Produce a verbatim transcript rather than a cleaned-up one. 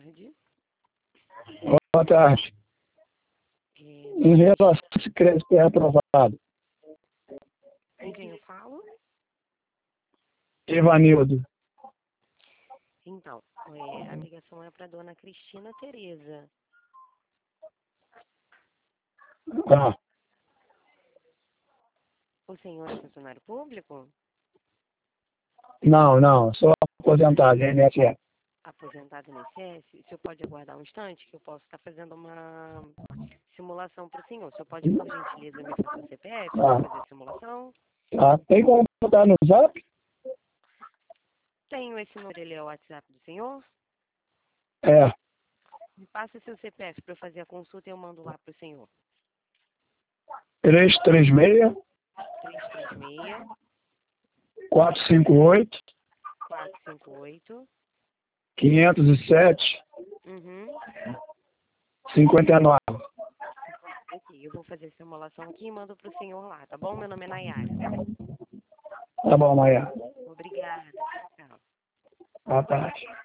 tarde. Boa tarde. É, Em relação a esse crédito é aprovado. com quem eu falo? Evanildo. Então, é, a ligação é para dona Cristina Tereza. Ah, O senhor é funcionário público? não, não, sou aposentado, I N S S. Aposentado no I N S S? O senhor pode aguardar um instante que eu posso estar fazendo uma simulação para o senhor. O senhor pode, por gentileza, me passar o C P F para Ah, fazer a simulação? tá. Tem como botar no zap? Tenho esse número, ele é o WhatsApp do senhor? É, Me passa seu C P F para eu fazer a consulta e eu mando lá para o senhor. três três seis, três três seis, quatro cinco oito, quatro cinco oito. cinco zero sete, Uhum. cinco nove. Aqui, eu vou fazer a simulação aqui e mando para o senhor lá, tá bom? Meu nome é Nayara. Tá bom, Maia. Obrigada. Tchau. Boa tarde.